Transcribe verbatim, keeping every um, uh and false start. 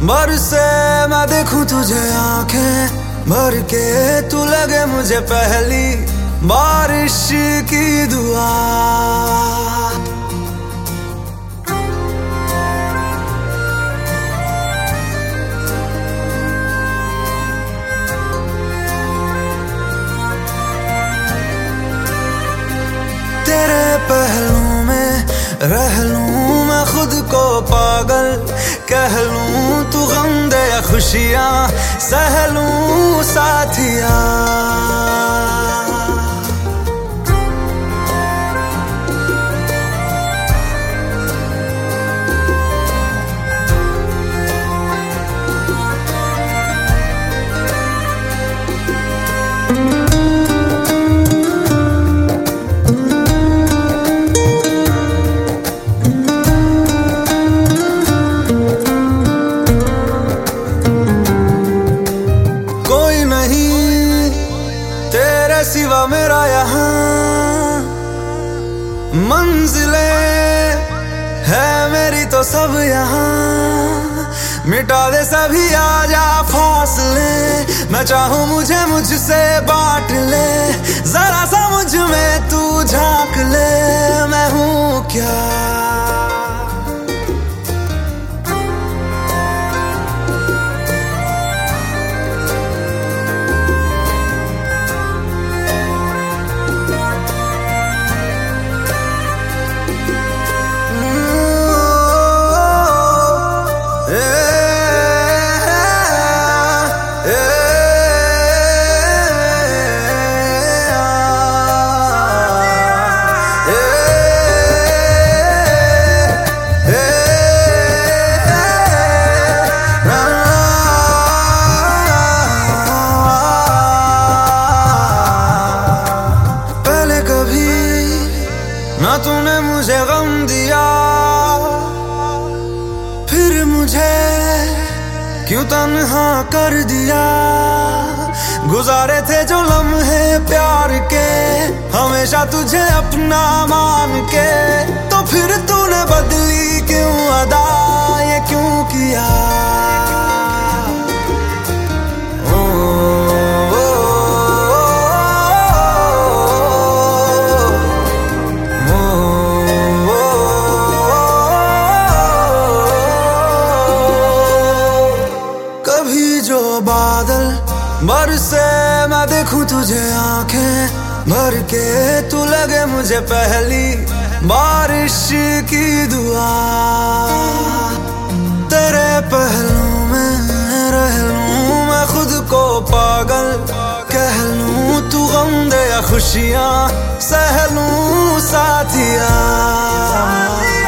बरसे मैं देखूं तुझे आंखें भर के, तू लगे मुझे पहली बारिश की दुआ। तेरे पहलू में रह लूं मैं खुद को पागल, कह लूं तू गम दे या खुशियां सह लूं साथिया। सिवा मेरा यहाँ मंजिलें है मेरी तो सब यहाँ, मिटा दे सभी आजा फासले, मैं चाहूँ मुझे मुझसे बांट ले, जरा सा मुझ में तू झांक ले, मैं हूँ क्या। ना तूने मुझे गम दिया, फिर मुझे क्यों तन्हा कर दिया। गुजारे थे जो लम्हे प्यार के, हमेशा तुझे अपना मान के, तो फिर तूने बदली क्यों अदा, ये क्यों किया। बादल बरसे मैं देखूं तुझे आंखें भर के, तू लगे मुझे पहली बारिश की दुआ। तेरे पहलू में रह लूं मैं खुद को पागल, कह लूं तू गम दे या खुशियां सह लूं साथिया।